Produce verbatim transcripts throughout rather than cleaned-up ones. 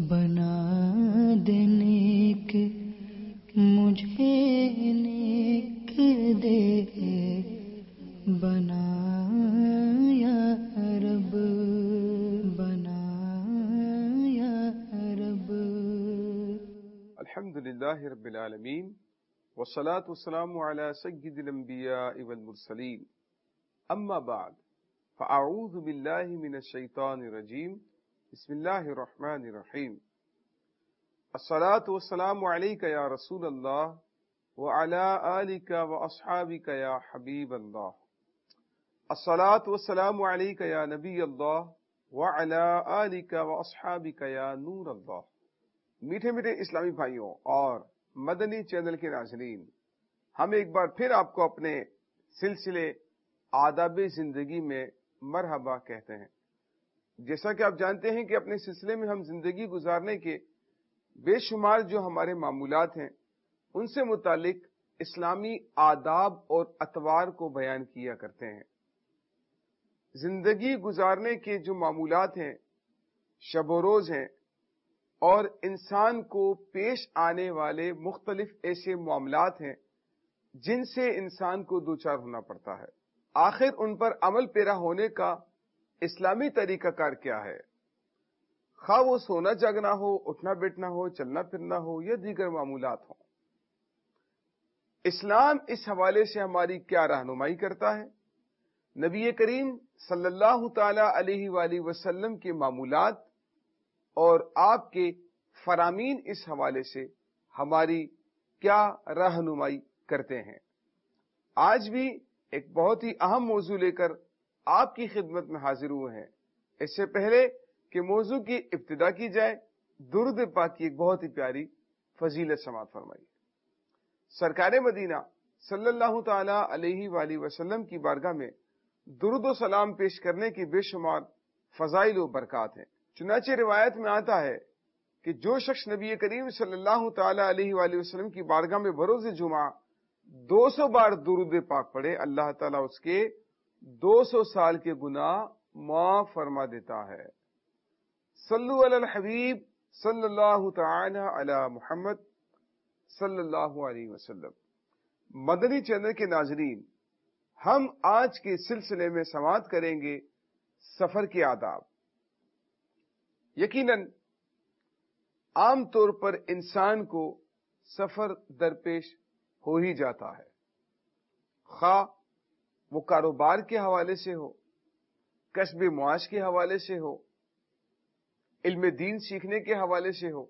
بنا دے نیک مجھے نیک دے بنا یا رب بنا یا رب۔ الحمد للہ رب العالمین والصلاة والسلام علی سید الانبیاء والمرسلین، اما بعد فاعوذ باللہ من الشیطان الرجیم، بسم اللہ الرحمن الرحیم۔ الصلاة والسلام علیک یا رسول اللہ وعلی آلک واصحابک یا حبیب اللہ۔ الصلاة والسلام علیک یا نبی اللہ وعلی آلک واصحابک یا نور اللہ۔ میٹھے میٹھے اسلامی بھائیوں اور مدنی چینل کے ناظرین، ہم ایک بار پھر آپ کو اپنے سلسلے آداب زندگی میں مرحبا کہتے ہیں۔ جیسا کہ آپ جانتے ہیں کہ اپنے سلسلے میں ہم زندگی گزارنے کے بے شمار جو ہمارے معمولات ہیں ان سے متعلق اسلامی آداب اور اطوار کو بیان کیا کرتے ہیں۔ زندگی گزارنے کے جو معمولات ہیں، شب و روز ہیں، اور انسان کو پیش آنے والے مختلف ایسے معاملات ہیں جن سے انسان کو دوچار ہونا پڑتا ہے، آخر ان پر عمل پیرا ہونے کا اسلامی طریقہ کار کیا ہے؟ خواہ وہ سونا جاگنا ہو، اٹھنا بیٹھنا ہو، چلنا پھرنا ہو یا دیگر معمولات ہوں، اسلام اس حوالے سے ہماری کیا رہنمائی کرتا ہے؟ نبی کریم صلی اللہ تعالی علیہ وآلہ وسلم کے معمولات اور آپ کے فرامین اس حوالے سے ہماری کیا رہنمائی کرتے ہیں؟ آج بھی ایک بہت ہی اہم موضوع لے کر آپ کی خدمت میں حاضر ہوئے ہیں۔ اس سے پہلے کہ موضوع کی ابتدا کی جائے، درود پاک کی ایک بہت ہی پیاری فضیلت سماعت فرمائیے۔ سرکار مدینہ صلی اللہ تعالی علیہ وآلہ وسلم کی بارگاہ میں درود و سلام پیش کرنے کی بے شمار فضائل و برکات ہیں۔ چنانچہ روایت میں آتا ہے کہ جو شخص نبی کریم صلی اللہ تعالی علیہ وآلہ وسلم کی بارگاہ میں بروز جمعہ دو سو بار درود پاک پڑھے، اللہ تعالیٰ اس کے دو سو سال کے گناہ معاف فرما دیتا ہے۔ صلو علی الحبیب صلی اللہ تعالی علی محمد صلی اللہ علیہ وسلم۔ مدنی چینل کے ناظرین، ہم آج کے سلسلے میں سماعت کریں گے سفر کے آداب۔ یقیناً عام طور پر انسان کو سفر درپیش ہو ہی جاتا ہے، خواہ وہ کاروبار کے حوالے سے ہو، کسب معاش کے حوالے سے ہو، علم دین سیکھنے کے حوالے سے ہو،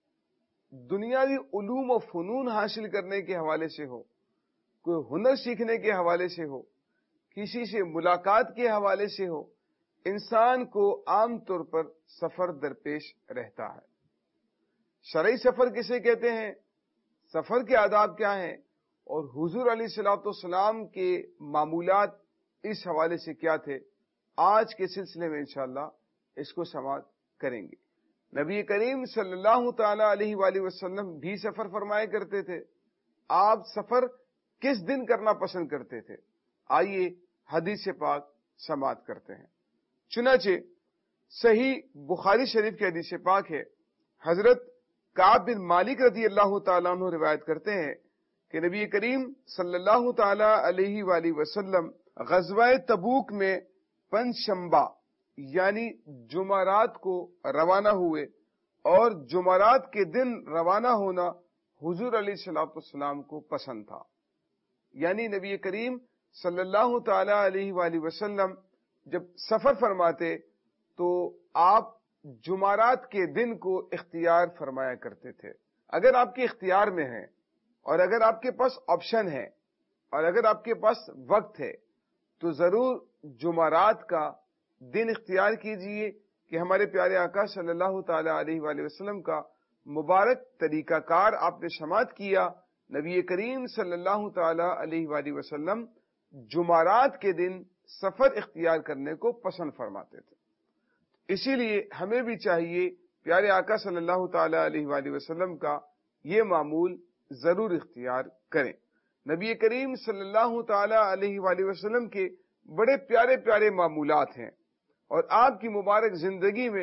دنیاوی علوم و فنون حاصل کرنے کے حوالے سے ہو، کوئی ہنر سیکھنے کے حوالے سے ہو، کسی سے ملاقات کے حوالے سے ہو، انسان کو عام طور پر سفر درپیش رہتا ہے۔ شرعی سفر کسے کہتے ہیں؟ سفر کے آداب کیا ہیں؟ اور حضور علیہ الصلوۃ والسلام کے معمولات اس حوالے سے کیا تھے؟ آج کے سلسلے میں انشاءاللہ اس کو سماعت کریں گے۔ نبی کریم صلی اللہ تعالی علیہ وآلہ وسلم بھی سفر فرمایا کرتے تھے۔ آپ سفر کس دن کرنا پسند کرتے تھے؟ آئیے حدیث پاک سماعت کرتے ہیں۔ چنانچہ صحیح بخاری شریف کی حدیث پاک ہے، حضرت کعب بن مالک رضی اللہ تعالیٰ عنہ روایت کرتے ہیں کہ نبی کریم صلی اللہ تعالی علیہ وآلہ وسلم غزوہ تبوک میں پنج شنبہ یعنی جمعرات کو روانہ ہوئے، اور جمعرات کے دن روانہ ہونا حضور علیہ الصلوۃ والسلام کو پسند تھا۔ یعنی نبی کریم صلی اللہ تعالی علیہ وآلہ وسلم جب سفر فرماتے تو آپ جمعرات کے دن کو اختیار فرمایا کرتے تھے۔ اگر آپ کے اختیار میں ہیں اور اگر آپ کے پاس آپشن ہے اور اگر آپ کے پاس وقت ہے تو ضرور جمعرات کا دن اختیار کیجئے کہ ہمارے پیارے آقا صلی اللہ تعالی علیہ وآلہ وسلم کا مبارک طریقہ کار آپ نے سماعت کیا۔ نبی کریم صلی اللہ تعالی علیہ وآلہ وسلم جمعرات کے دن سفر اختیار کرنے کو پسند فرماتے تھے۔ اسی لیے ہمیں بھی چاہیے پیارے آقا صلی اللہ تعالی علیہ وآلہ وسلم کا یہ معمول ضرور اختیار کریں۔ نبی کریم صلی اللہ تعالی علیہ وآلہ وسلم کے بڑے پیارے پیارے معمولات ہیں، اور آپ کی مبارک زندگی میں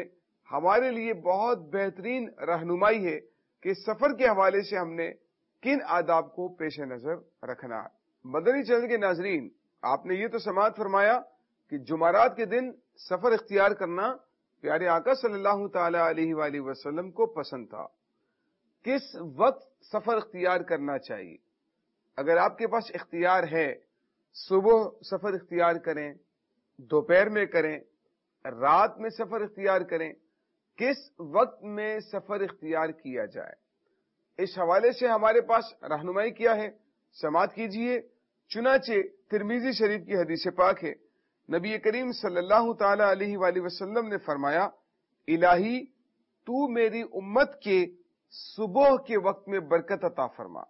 ہمارے لیے بہت بہترین رہنمائی ہے کہ سفر کے حوالے سے ہم نے کن آداب کو پیش نظر رکھنا ہے۔ مدنی چینل کے ناظرین، آپ نے یہ تو سماعت فرمایا کہ جمعرات کے دن سفر اختیار کرنا پیارے آقا صلی اللہ تعالی علیہ وآلہ وسلم کو پسند تھا۔ کس وقت سفر اختیار کرنا چاہیے؟ اگر آپ کے پاس اختیار ہے، صبح سفر اختیار کریں، دوپہر میں کریں، رات میں سفر اختیار کریں، کس وقت میں سفر اختیار کیا جائے؟ اس حوالے سے ہمارے پاس رہنمائی کیا ہے، سماعت کیجئے۔ چنانچہ ترمذی شریف کی حدیث پاک ہے، نبی کریم صلی اللہ تعالی علیہ وآلہ وسلم نے فرمایا، الہی تو میری امت کے صبح کے وقت میں برکت عطا فرما۔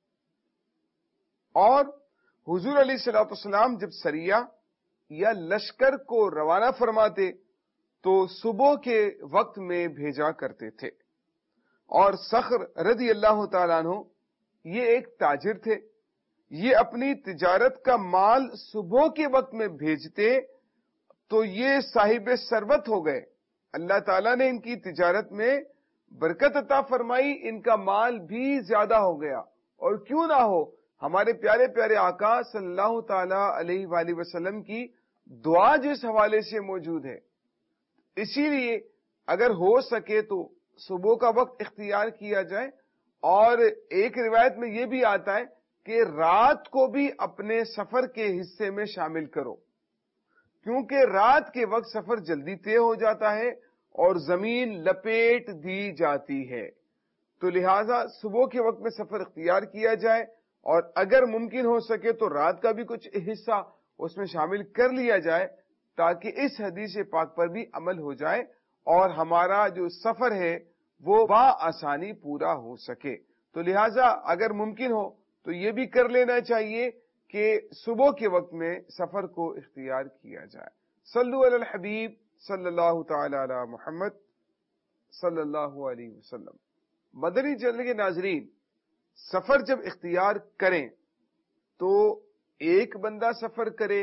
اور حضور علیہ الصلوۃ والسلام جب سریہ یا لشکر کو روانہ فرماتے تو صبح کے وقت میں بھیجا کرتے تھے۔ اور صخر رضی اللہ تعالیٰ عنہ یہ ایک تاجر تھے، یہ اپنی تجارت کا مال صبح کے وقت میں بھیجتے تو یہ صاحب ثروت ہو گئے۔ اللہ تعالیٰ نے ان کی تجارت میں برکت عطا فرمائی، ان کا مال بھی زیادہ ہو گیا۔ اور کیوں نہ ہو، ہمارے پیارے پیارے آقا صلی اللہ تعالی علیہ وآلہ وسلم کی دعا جس حوالے سے موجود ہے، اسی لیے اگر ہو سکے تو صبح کا وقت اختیار کیا جائے۔ اور ایک روایت میں یہ بھی آتا ہے کہ رات کو بھی اپنے سفر کے حصے میں شامل کرو، کیونکہ رات کے وقت سفر جلدی طے ہو جاتا ہے اور زمین لپیٹ دی جاتی ہے، تو لہذا صبح کے وقت میں سفر اختیار کیا جائے، اور اگر ممکن ہو سکے تو رات کا بھی کچھ حصہ اس میں شامل کر لیا جائے، تاکہ اس حدیث پاک پر بھی عمل ہو جائے اور ہمارا جو سفر ہے وہ بآسانی پورا ہو سکے۔ تو لہذا اگر ممکن ہو تو یہ بھی کر لینا چاہیے کہ صبح کے وقت میں سفر کو اختیار کیا جائے۔ صلو علی الحبیب صلی اللہ تعالی علی محمد صلی اللہ علیہ وسلم۔ مدنی چینل کے ناظرین، سفر جب اختیار کریں تو ایک بندہ سفر کرے،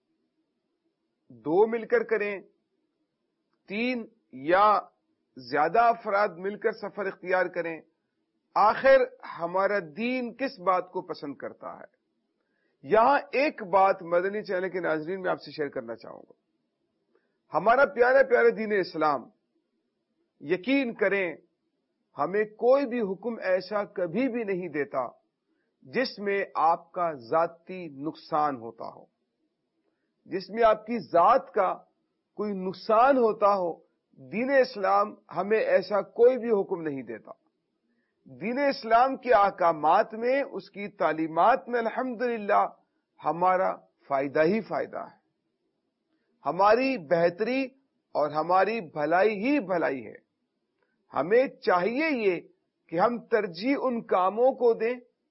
دو مل کر کریں، تین یا زیادہ افراد مل کر سفر اختیار کریں، آخر ہمارا دین کس بات کو پسند کرتا ہے؟ یہاں ایک بات مدنی چینل کے ناظرین میں آپ سے شیئر کرنا چاہوں گا۔ ہمارا پیارا پیارا دین اسلام، یقین کریں، ہمیں کوئی بھی حکم ایسا کبھی بھی نہیں دیتا جس میں آپ کا ذاتی نقصان ہوتا ہو، جس میں آپ کی ذات کا کوئی نقصان ہوتا ہو۔ دین اسلام ہمیں ایسا کوئی بھی حکم نہیں دیتا۔ دین اسلام کے احکامات میں، اس کی تعلیمات میں الحمدللہ ہمارا فائدہ ہی فائدہ ہے، ہماری بہتری اور ہماری بھلائی ہی بھلائی ہے۔ ہمیں چاہیے یہ کہ ہم ترجیح ان کاموں کو دیں،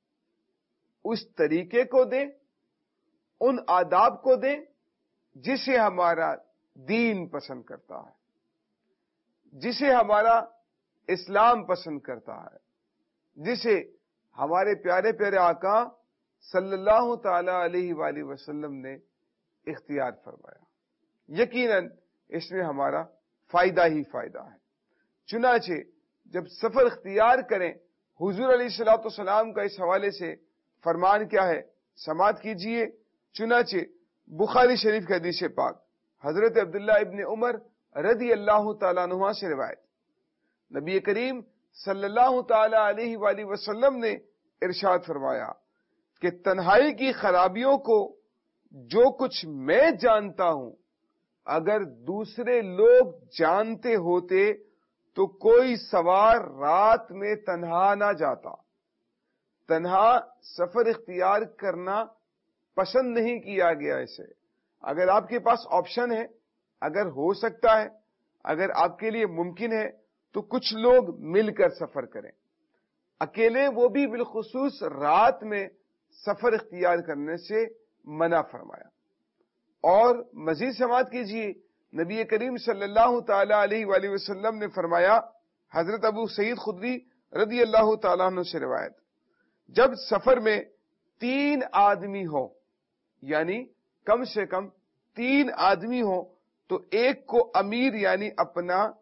اس طریقے کو دیں، ان آداب کو دیں جسے ہمارا دین پسند کرتا ہے، جسے ہمارا اسلام پسند کرتا ہے، جسے ہمارے پیارے پیارے آقا صلی اللہ تعالی علیہ وآلہ وسلم نے اختیار فرمایا۔ یقیناً اس میں ہمارا فائدہ ہی فائدہ ہے۔ چنانچہ جب سفر اختیار کریں، حضور علیہ الصلوۃ والسلام کا اس حوالے سے فرمان کیا ہے، سماعت کیجئے۔ چنانچہ بخاری شریف کے حدیث پاک، حضرت عبداللہ ابن عمر رضی اللہ تعالیٰ عنہ سے روایت، نبی کریم صلی اللہ تعالی علیہ وآلہ وسلم نے ارشاد فرمایا کہ تنہائی کی خرابیوں کو جو کچھ میں جانتا ہوں، اگر دوسرے لوگ جانتے ہوتے تو کوئی سوار رات میں تنہا نہ جاتا۔ تنہا سفر اختیار کرنا پسند نہیں کیا گیا اسے۔ اگر آپ کے پاس آپشن ہے، اگر ہو سکتا ہے، اگر آپ کے لیے ممکن ہے تو کچھ لوگ مل کر سفر کریں۔ اکیلے وہ بھی بالخصوص رات میں سفر اختیار کرنے سے منع فرمایا۔ اور مزید سماعت کیجیے، نبی کریم صلی اللہ تعالی علیہ وآلہ وسلم نے فرمایا، حضرت ابو سعید خدری رضی اللہ تعالیٰ عنہ سے روایت، جب سفر میں تین آدمی ہو، یعنی کم سے کم تین آدمی ہو، تو ایک کو امیر یعنی اپنا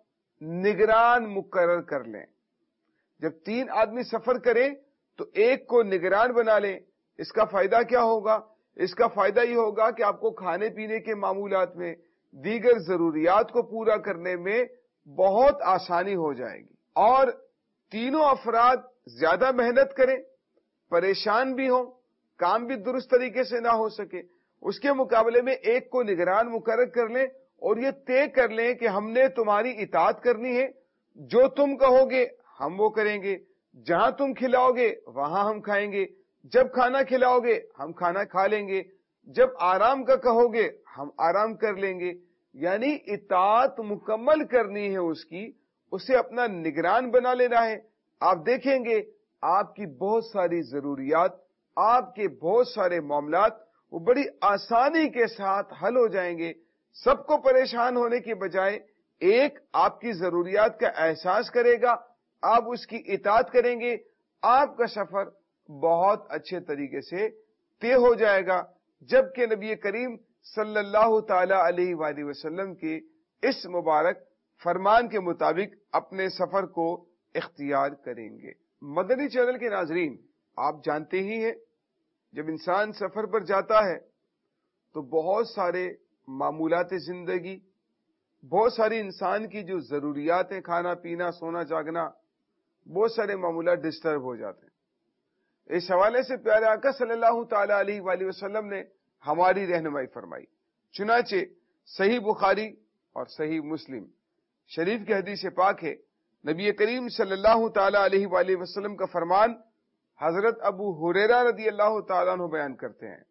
نگران مقرر کر لیں. جب تین آدمی سفر کریں تو ایک کو نگران بنا لیں. اس کا فائدہ کیا ہوگا؟ اس کا فائدہ یہ ہوگا کہ آپ کو کھانے پینے کے معمولات میں، دیگر ضروریات کو پورا کرنے میں بہت آسانی ہو جائے گی. اور تینوں افراد زیادہ محنت کریں، پریشان بھی ہوں، کام بھی درست طریقے سے نہ ہو سکے، اس کے مقابلے میں ایک کو نگران مقرر کر لیں اور یہ طے کر لیں کہ ہم نے تمہاری اطاعت کرنی ہے، جو تم کہو گے ہم وہ کریں گے، جہاں تم کھلاؤ گے وہاں ہم کھائیں گے، جب کھانا کھلاؤ گے ہم کھانا کھا لیں گے، جب آرام کا کہو گے ہم آرام کر لیں گے. یعنی اطاعت مکمل کرنی ہے اس کی، اسے اپنا نگران بنا لینا ہے. آپ دیکھیں گے آپ کی بہت ساری ضروریات، آپ کے بہت سارے معاملات وہ بڑی آسانی کے ساتھ حل ہو جائیں گے. سب کو پریشان ہونے کے بجائے ایک آپ کی ضروریات کا احساس کرے گا، آپ اس کی اطاعت کریں گے، آپ کا سفر بہت اچھے طریقے سے طے ہو جائے گا. جبکہ نبی کریم صلی اللہ تعالی علیہ وآلہ وسلم کے اس مبارک فرمان کے مطابق اپنے سفر کو اختیار کریں گے. مدنی چینل کے ناظرین، آپ جانتے ہی ہیں جب انسان سفر پر جاتا ہے تو بہت سارے معمولات زندگی، بہت ساری انسان کی جو ضروریات ہیں، کھانا پینا سونا جاگنا، بہت سارے معاملات ڈسٹرب ہو جاتے ہیں. اس حوالے سے پیارے آقا صلی اللہ تعالی علیہ وآلہ وسلم نے ہماری رہنمائی فرمائی. چنانچہ صحیح بخاری اور صحیح مسلم شریف کی حدیث پاک ہے، نبی کریم صلی اللہ تعالی علیہ وآلہ وسلم کا فرمان حضرت ابو ہریرہ رضی اللہ تعالیٰ عنہ بیان کرتے ہیں.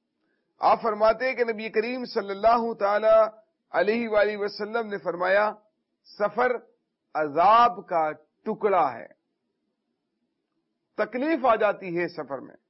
آپ فرماتے ہیں کہ نبی کریم صلی اللہ تعالی علیہ وآلہ وسلم نے فرمایا، سفر عذاب کا ٹکڑا ہے. تکلیف آ جاتی ہے سفر میں،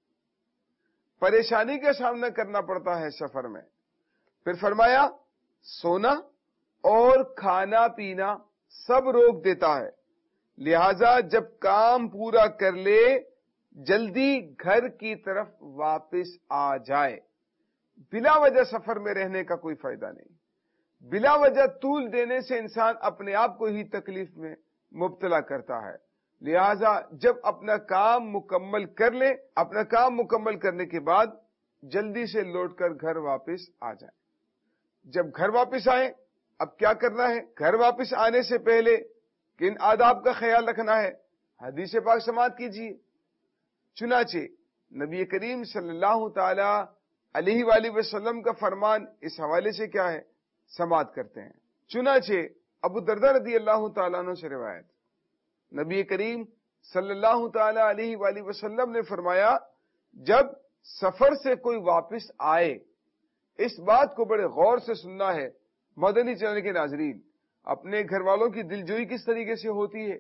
پریشانی کا سامنا کرنا پڑتا ہے سفر میں. پھر فرمایا سونا اور کھانا پینا سب روک دیتا ہے، لہذا جب کام پورا کر لے جلدی گھر کی طرف واپس آ جائے. بلا وجہ سفر میں رہنے کا کوئی فائدہ نہیں. بلا وجہ طول دینے سے انسان اپنے آپ کو ہی تکلیف میں مبتلا کرتا ہے. لہذا جب اپنا کام مکمل کر لے، اپنا کام مکمل کرنے کے بعد جلدی سے لوٹ کر گھر واپس آ جائے. جب گھر واپس آئیں اب کیا کرنا ہے؟ گھر واپس آنے سے پہلے کن آداب کا خیال رکھنا ہے؟ حدیث پاک سماعت کیجیے. چنانچہ نبی کریم صلی اللہ تعالی علیہ وآلہ وسلم کا فرمان اس حوالے سے کیا ہے؟ سماعت کرتے ہیں. چنانچہ ابو درداء رضی اللہ تعالیٰ عنہ سے روایت، نبی کریم صلی اللہ تعالی علیہ وآلہ وسلم نے فرمایا، جب سفر سے کوئی واپس آئے، اس بات کو بڑے غور سے سننا ہے مدنی چینل کے ناظرین. اپنے گھر والوں کی دلجوئی کس طریقے سے ہوتی ہے؟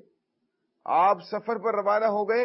آپ سفر پر روانہ ہو گئے،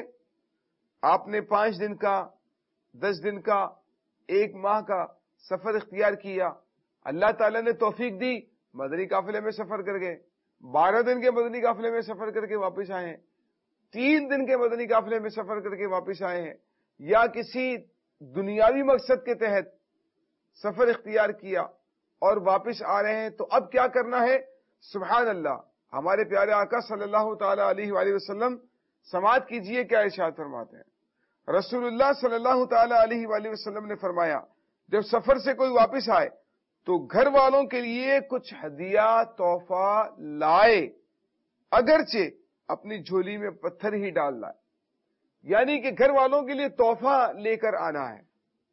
آپ نے پانچ دن کا، دس دن کا، ایک ماہ کا سفر اختیار کیا، اللہ تعالیٰ نے توفیق دی، مدنی قافلے میں سفر کر گئے، بارہ دن کے مدنی قافلے میں سفر کر کے واپس آئے ہیں، تین دن کے مدنی قافلے میں سفر کر کے واپس آئے ہیں، یا کسی دنیاوی مقصد کے تحت سفر اختیار کیا اور واپس آ رہے ہیں، تو اب کیا کرنا ہے؟ سبحان اللہ، ہمارے پیارے آقا صلی اللہ تعالی علیہ وآلہ وسلم سماعت کیجئے کیا ارشاد فرماتے ہیں. رسول اللہ صلی اللہ تعالی علیہ وآلہ وسلم نے فرمایا، جب سفر سے کوئی واپس آئے تو گھر والوں کے لیے کچھ ہدیہ تحفہ لائے، اگرچہ اپنی جھولی میں پتھر ہی ڈال لائے. یعنی کہ گھر والوں کے لیے تحفہ لے کر آنا ہے.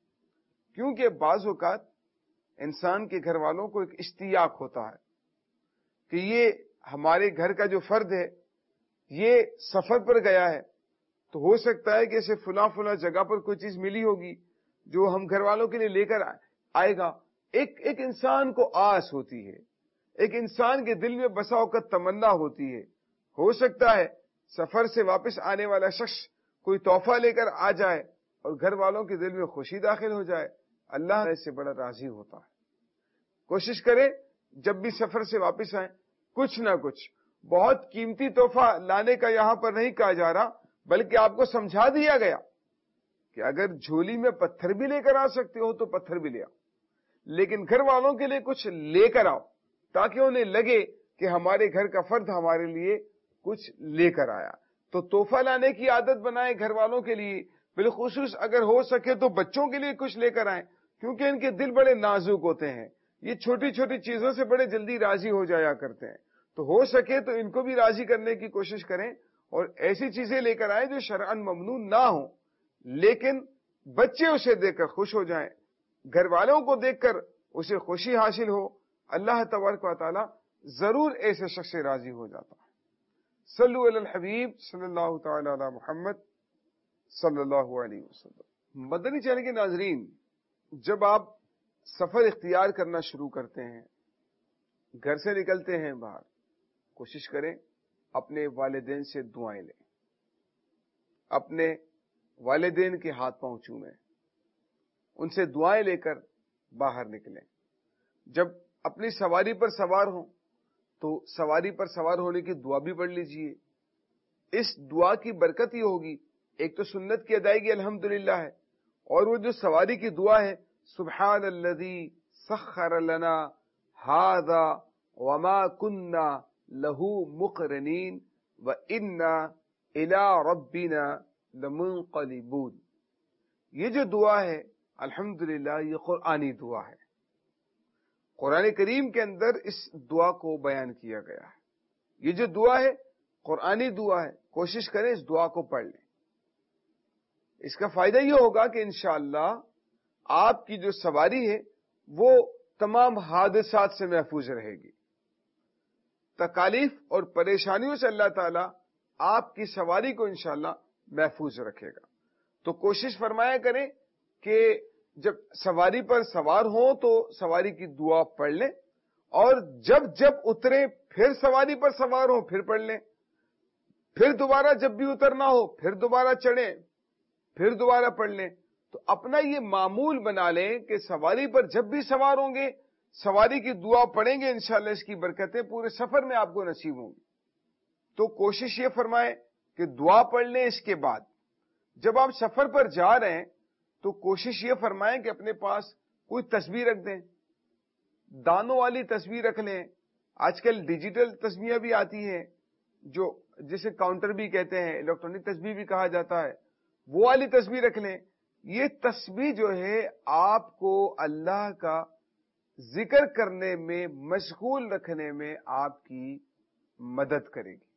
کیونکہ بعض اوقات انسان کے گھر والوں کو ایک اشتیاق ہوتا ہے کہ یہ ہمارے گھر کا جو فرد ہے یہ سفر پر گیا ہے، تو ہو سکتا ہے کہ اسے فلاں فلاں جگہ پر کوئی چیز ملی ہوگی جو ہم گھر والوں کے لیے لے کر آئے گا. ایک ایک انسان کو آس ہوتی ہے، ایک انسان کے دل میں بسا اوقات تمنا ہوتی ہے. ہو سکتا ہے سفر سے واپس آنے والا شخص کوئی تحفہ لے کر آ جائے اور گھر والوں کے دل میں خوشی داخل ہو جائے. اللہ اس سے بڑا راضی ہوتا ہے. کوشش کریں جب بھی سفر سے واپس آئیں کچھ نہ کچھ بہت قیمتی تحفہ لانے کا یہاں پر نہیں کہا جا رہا، بلکہ آپ کو سمجھا دیا گیا کہ اگر جھولی میں پتھر بھی لے کر آ سکتے ہو تو پتھر بھی لے آؤ، لیکن گھر والوں کے لیے کچھ لے کر آؤ تاکہ انہیں لگے کہ ہمارے گھر کا فرد ہمارے لیے کچھ لے کر آیا. تو تحفہ لانے کی عادت بنائیں گھر والوں کے لیے، بالخصوص اگر ہو سکے تو بچوں کے لیے کچھ لے کر آئیں، کیونکہ ان کے دل بڑے نازک ہوتے ہیں، یہ چھوٹی چھوٹی چیزوں سے بڑے جلدی راضی ہو جایا کرتے ہیں. تو ہو سکے تو ان کو بھی راضی کرنے کی کوشش کریں اور ایسی چیزیں لے کر آئیں جو شرعاً ممنوع نہ ہوں، لیکن بچے اسے دیکھ کر خوش ہو جائیں، گھر والوں کو دیکھ کر اسے خوشی حاصل ہو. اللہ تبارک و تعالی ضرور ایسے شخص سے راضی ہو جاتا ہے. صلو علی الحبیب صلی اللہ تعالی علی محمد صلی اللہ علیہ وسلم. مدنی چینل کے ناظرین، جب آپ سفر اختیار کرنا شروع کرتے ہیں، گھر سے نکلتے ہیں باہر، کوشش کریں اپنے والدین سے دعائیں لیں، اپنے والدین کے ہاتھ پاؤں چومیں، ان سے دعائیں لے کر باہر نکلیں. جب اپنی سواری پر سوار ہوں تو سواری پر سوار ہونے کی دعا بھی پڑھ لیجئے. اس دعا کی برکت یہ ہوگی، ایک تو سنت کی ادائیگی الحمدللہ ہے، اور وہ جو سواری کی دعا ہے، سبحان الذی سخر لنا ھذا وما كنا له مقرنین وانا الی ربنا لمنقلبون. یہ جو دعا ہے الحمدللہ یہ قرآنی دعا ہے. قرآن کریم کے اندر اس دعا کو بیان کیا گیا ہے. یہ جو دعا ہے قرآنی دعا ہے، کوشش کریں اس دعا کو پڑھ لیں. اس کا فائدہ یہ ہوگا کہ انشاءاللہ آپ کی جو سواری ہے وہ تمام حادثات سے محفوظ رہے گی. تکالیف اور پریشانیوں سے اللہ تعالیٰ آپ کی سواری کو انشاءاللہ محفوظ رکھے گا. تو کوشش فرمایا کریں کہ جب سواری پر سوار ہوں تو سواری کی دعا پڑھ لیں، اور جب جب اتریں پھر سواری پر سوار ہوں پھر پڑھ لیں، پھر دوبارہ جب بھی اترنا ہو پھر دوبارہ چڑھیں پھر دوبارہ پڑھ لیں. تو اپنا یہ معمول بنا لیں کہ سواری پر جب بھی سوار ہوں گے سواری کی دعا پڑھیں گے، انشاءاللہ اس کی برکتیں پورے سفر میں آپ کو نصیب ہوں گی. تو کوشش یہ فرمائیں کہ دعا پڑھ لیں. اس کے بعد جب آپ سفر پر جا رہے ہیں تو کوشش یہ فرمائیں کہ اپنے پاس کوئی تصویر رکھ دیں، دانوں والی تصویر رکھ لیں. آج کل ڈیجیٹل تصویریں بھی آتی ہیں جو جسے کاؤنٹر بھی کہتے ہیں، الیکٹرانک تصویر بھی کہا جاتا ہے، وہ والی تصویر رکھ لیں. یہ تصویر جو ہے آپ کو اللہ کا ذکر کرنے میں مشغول رکھنے میں آپ کی مدد کرے گی.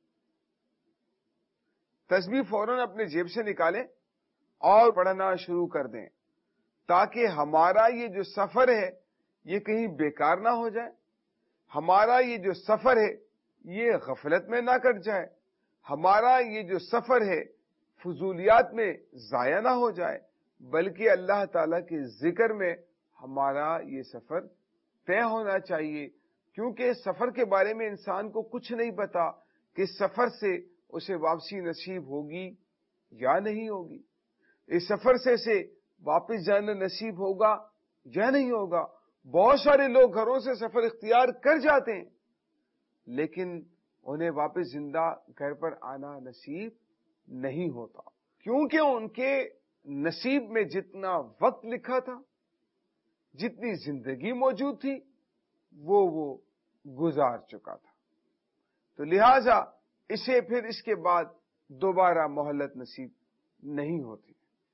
تصویر فوراً اپنے جیب سے نکالیں اور پڑھنا شروع کر دیں، تاکہ ہمارا یہ جو سفر ہے یہ کہیں بیکار نہ ہو جائے، ہمارا یہ جو سفر ہے یہ غفلت میں نہ کٹ جائے، ہمارا یہ جو سفر ہے فضولیات میں ضائع نہ ہو جائے، بلکہ اللہ تعالیٰ کے ذکر میں ہمارا یہ سفر طے ہونا چاہیے. کیونکہ سفر کے بارے میں انسان کو کچھ نہیں پتا کہ سفر سے اسے واپسی نصیب ہوگی یا نہیں ہوگی، اس سفر سے اسے واپس جانا نصیب ہوگا یا نہیں ہوگا. بہت سارے لوگ گھروں سے سفر اختیار کر جاتے ہیں لیکن انہیں واپس زندہ گھر پر آنا نصیب نہیں ہوتا، کیونکہ ان کے نصیب میں جتنا وقت لکھا تھا، جتنی زندگی موجود تھی، وہ وہ گزار چکا تھا. تو لہذا اسے پھر اس کے بعد دوبارہ مہلت نصیب نہیں ہوتی.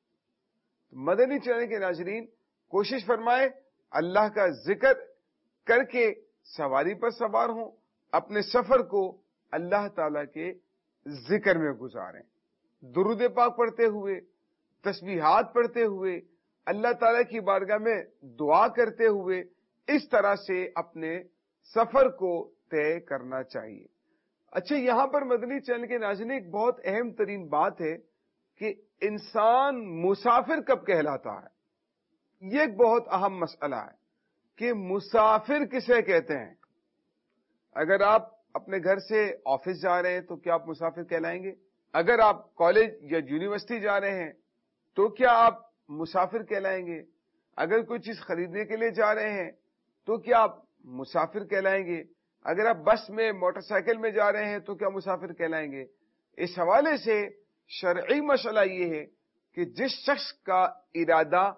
مدنی چینل کے ناظرین کوشش فرمائیں اللہ کا ذکر کر کے سواری پر سوار ہوں، اپنے سفر کو اللہ تعالی کے ذکر میں گزاریں، درود پاک پڑھتے ہوئے، تسبیحات پڑھتے ہوئے، اللہ تعالیٰ کی بارگاہ میں دعا کرتے ہوئے اس طرح سے اپنے سفر کو طے کرنا چاہیے. اچھا، یہاں پر مدنی چینل کے ناظرین ایک بہت اہم ترین بات ہے کہ انسان مسافر کب کہلاتا ہے. یہ ایک بہت اہم مسئلہ ہے کہ مسافر کسے کہتے ہیں. اگر آپ اپنے گھر سے آفس جا رہے ہیں تو کیا آپ مسافر کہلائیں گے؟ اگر آپ کالج یا یونیورسٹی جا رہے ہیں تو کیا آپ مسافر کہلائیں گے؟ اگر کوئی چیز خریدنے کے لیے جا رہے ہیں تو کیا آپ مسافر کہلائیں گے؟ اگر آپ بس میں موٹر سائیکل میں جا رہے ہیں تو کیا مسافر کہلائیں گے؟ اس حوالے سے شرعی مسئلہ یہ ہے کہ جس شخص کا ارادہ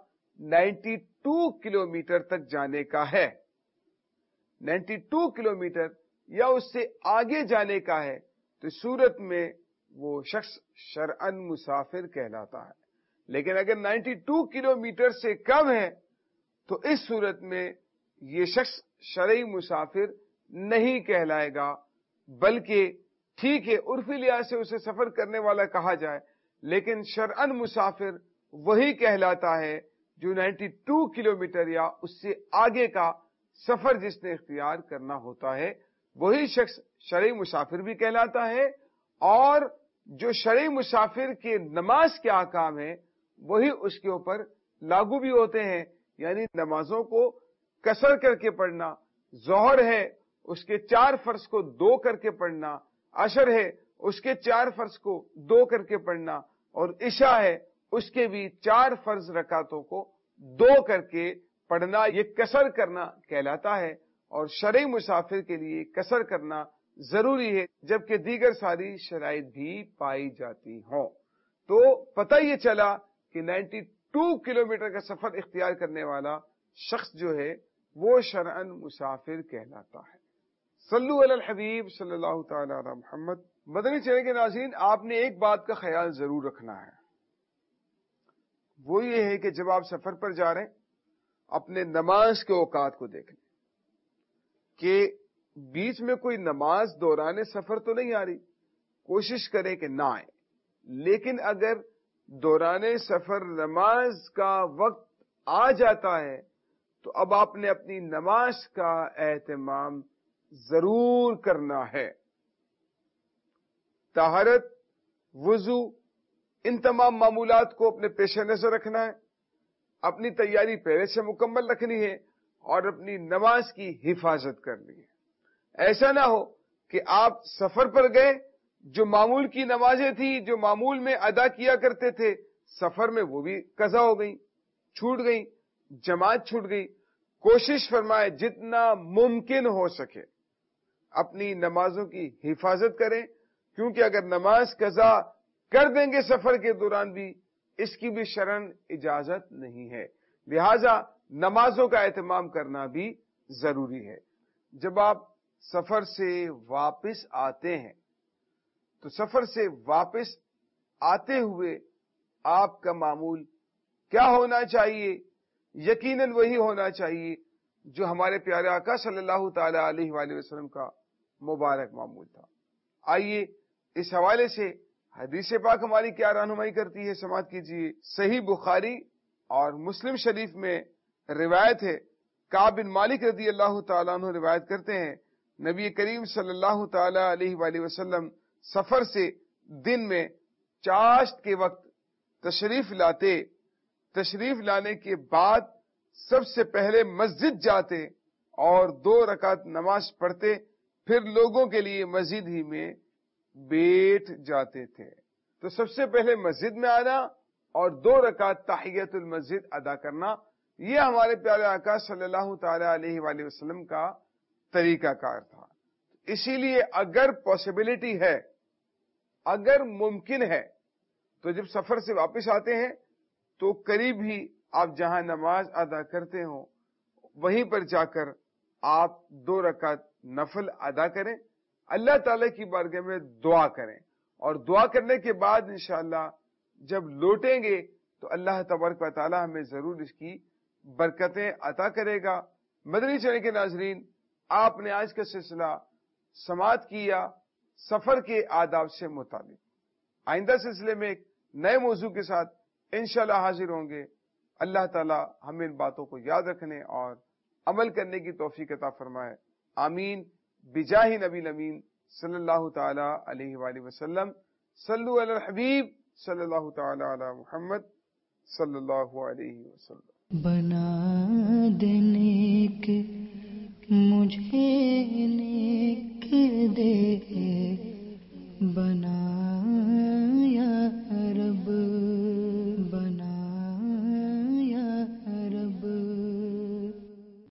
نائنٹی ٹو کلومیٹر تک جانے کا ہے، نائنٹی ٹو کلومیٹر یا اس سے آگے جانے کا ہے تو صورت میں وہ شخص شرعن مسافر کہلاتا ہے. لیکن اگر نائنٹی ٹو کلو میٹر سے کم ہے تو اس صورت میں یہ شخص شرعی مسافر نہیں کہلائے گا، بلکہ ٹھیک ہے عرفی لحاظ سے اسے سفر کرنے والا کہا جائے، لیکن شرعن مسافر وہی کہلاتا ہے جو نائنٹی ٹو کلو میٹر یا اس سے آگے کا سفر جس نے اختیار کرنا ہوتا ہے، وہی شخص شرعی مسافر بھی کہلاتا ہے. اور جو شرعی مسافر کے نماز کے احکام ہیں وہی اس کے اوپر لاگو بھی ہوتے ہیں، یعنی نمازوں کو قصر کر کے پڑھنا، ظہر ہے اس کے چار فرض کو دو کر کے پڑھنا، عشر ہے اس کے چار فرض کو دو کر کے پڑھنا، اور عشاء ہے اس کے بھی چار فرض رکعتوں کو دو کر کے پڑھنا، یہ قصر کرنا کہلاتا ہے. اور شرعی مسافر کے لیے قصر کرنا ضروری ہے، جبکہ دیگر ساری شرائط بھی پائی جاتی ہوں. تو پتہ یہ چلا کہ نائنٹی ٹو کلو میٹر کا سفر اختیار کرنے والا شخص جو ہے وہ شرعن مسافر کہلاتا ہے. صلو علی الحبیب صلی اللہ تعالی علی محمد. مدنی چینل کے ناظرین، آپ نے ایک بات کا خیال ضرور رکھنا ہے، وہ یہ ہے کہ جب آپ سفر پر جا رہے ہیں اپنے نماز کے اوقات کو دیکھ لیں کہ بیچ میں کوئی نماز دوران سفر تو نہیں آ رہی، کوشش کریں کہ نہ آئے. لیکن اگر دوران سفر نماز کا وقت آ جاتا ہے تو اب آپ نے اپنی نماز کا اہتمام ضرور کرنا ہے. طہارت، وضو، ان تمام معمولات کو اپنے پیش نظر رکھنا ہے، اپنی تیاری پہلے سے مکمل رکھنی ہے اور اپنی نماز کی حفاظت کرنی ہے. ایسا نہ ہو کہ آپ سفر پر گئے، جو معمول کی نمازیں تھیں جو معمول میں ادا کیا کرتے تھے سفر میں وہ بھی قضا ہو گئیں، چھوٹ گئیں، جماعت چھوٹ گئی. کوشش فرمائے جتنا ممکن ہو سکے اپنی نمازوں کی حفاظت کریں، کیونکہ اگر نماز قضا کر دیں گے سفر کے دوران بھی اس کی بھی شرعن اجازت نہیں ہے. لہذا نمازوں کا اہتمام کرنا بھی ضروری ہے. جب آپ سفر سے واپس آتے ہیں تو سفر سے واپس آتے ہوئے آپ کا معمول کیا ہونا چاہیے؟ یقیناً وہی ہونا چاہیے جو ہمارے پیارے آقا صلی اللہ تعالی علیہ وآلہ وسلم کا مبارک معمول تھا. آئیے اس حوالے سے حدیث پاک ہماری کیا رہنمائی کرتی ہے، سماعت کیجیے. صحیح بخاری اور مسلم شریف میں روایت ہے، کعب بن مالک رضی اللہ تعالیٰ عنہ روایت کرتے ہیں، نبی کریم صلی اللہ تعالی علیہ وآلہ وسلم سفر سے دن میں چاشت کے وقت تشریف لاتے، تشریف لانے کے بعد سب سے پہلے مسجد جاتے اور دو رکعت نماز پڑھتے، پھر لوگوں کے لیے مسجد ہی میں بیٹھ جاتے تھے. تو سب سے پہلے مسجد میں آنا اور دو رکعت تحیت المسجد ادا کرنا، یہ ہمارے پیارے آقا صلی اللہ تعالی علیہ وآلہ وسلم کا طریقہ کار تھا. اسی لیے اگر پاسبلٹی ہے، اگر ممکن ہے، تو جب سفر سے واپس آتے ہیں تو قریب ہی آپ جہاں نماز ادا کرتے ہوں وہیں پر جا کر آپ دو رکعت نفل ادا کریں، اللہ تعالی کی بارگاہ میں دعا کریں، اور دعا کرنے کے بعد انشاءاللہ جب لوٹیں گے تو اللہ تبارک و تعالی ہمیں ضرور اس کی برکتیں عطا کرے گا. مدنی چینل کے ناظرین، آپ نے آج کا سلسلہ سماعت کیا سفر کے آداب سے متعلق. آئندہ سلسلے میں ایک نئے موضوع کے ساتھ انشاءاللہ حاضر ہوں گے. اللہ تعالی ہمیں ان باتوں کو یاد رکھنے اور عمل کرنے کی توفیق عطا فرمائے. آمین. بجاہ نبی الامین صلی اللہ تعالی علیہ وآلہ وسلم. صلو علی الحبیب صلی اللہ تعالی علی محمد صلی اللہ علیہ وسلم. بنا دے نیک مجھے نیک دے بنا